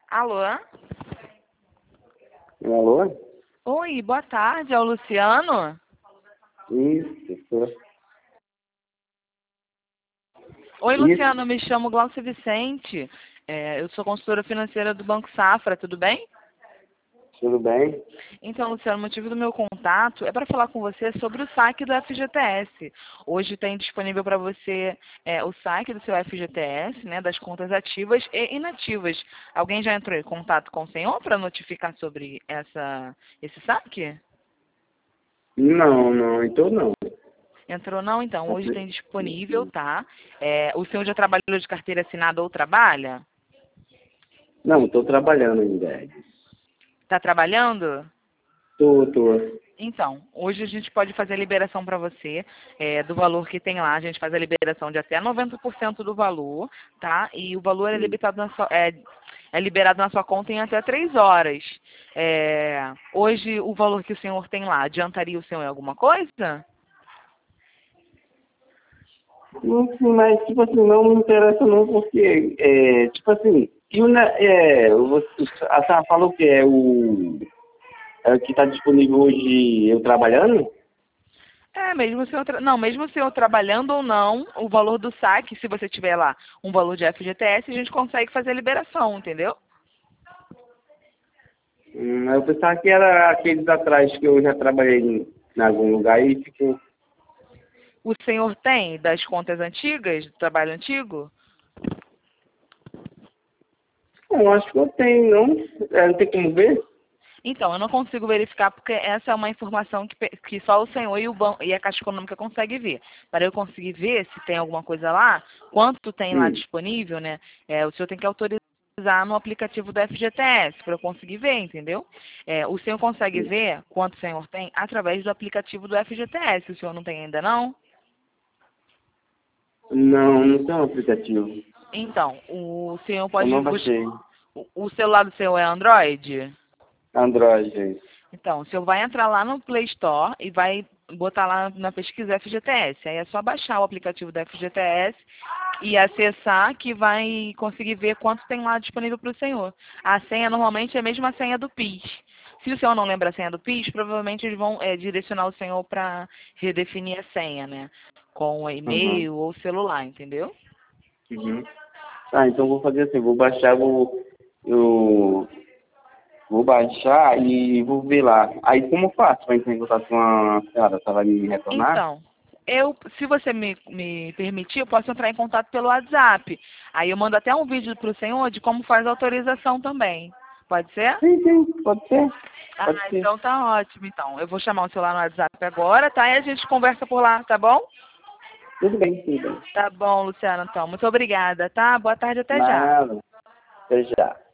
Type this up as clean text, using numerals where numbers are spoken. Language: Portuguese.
Alô? Alô? Oi, boa tarde, é o Luciano? Isso. Oi, Isso, Luciano, me chamo Glaucia Vicente. Eu sou consultora financeira do Banco Safra, tudo bem? tudo bem? Então, Luciano, o motivo do meu contato é para falar com você sobre o saque do FGTS. Hoje tem disponível para você o saque do seu FGTS, né, das contas ativas e inativas. Alguém já entrou em contato com o senhor para notificar sobre esse saque? Não, então não. Entrou não? Então, hoje tem disponível, tá? O senhor já trabalhou de carteira assinada ou trabalha? Não, estou trabalhando ainda. Está trabalhando? Tô. Então, hoje a gente pode fazer a liberação para você do valor que tem lá. A gente faz a liberação de até 90% do valor, tá? E o valor é liberado na sua conta em até 3 horas. Hoje, o valor que o senhor tem lá, adiantaria o senhor em alguma coisa? Não, mas, tipo assim, não me interessa não, porque, tipo assim, a senhora falou que é o que está disponível hoje eu trabalhando? Mesmo o senhor trabalhando ou não, o valor do saque, se você tiver lá um valor de FGTS, a gente consegue fazer a liberação, entendeu? Eu pensava que era aqueles atrás que eu já trabalhei em algum lugar e ficou. O senhor tem das contas antigas, do trabalho antigo? Não, acho que eu tenho, não. Não tem como ver? Então, eu não consigo verificar porque essa é uma informação que só o senhor e, e a Caixa Econômica conseguem ver. Para eu conseguir ver se tem alguma coisa lá, quanto tem lá Hum. disponível, né? O senhor tem que autorizar no aplicativo do FGTS para eu conseguir ver, entendeu? O senhor consegue ver quanto o senhor tem através do aplicativo do FGTS. O senhor não tem ainda não? Não tem um aplicativo. Então, o senhor Eu pode não buscar. baixei. O celular do senhor é Android? Android. Então, o senhor vai entrar lá no Play Store e vai botar lá na pesquisa FGTS. Aí é só baixar o aplicativo da FGTS e acessar que vai conseguir ver quanto tem lá disponível para o senhor. A senha normalmente é a mesma senha do PIS. Se o senhor não lembra a senha do PIS, provavelmente eles vão direcionar o senhor para redefinir a senha, né? Com Uhum. e-mail ou celular, entendeu? Uhum. Então vou fazer assim, eu vou baixar e vou ver lá. Aí como faço para entrar em contato com a senhora? Ela vai me retornar? Então, se você me permitir, eu posso entrar em contato pelo WhatsApp. Aí eu mando até um vídeo para o senhor de como faz a autorização também. Pode ser? Sim, pode ser. Pode ser. Então tá ótimo. Então, eu vou chamar o celular no WhatsApp agora, tá? E a gente conversa por lá, tá bom? Tudo bem. Tá bom, Luciana, então. Muito obrigada, tá? Boa tarde, até já. Nada. Até já.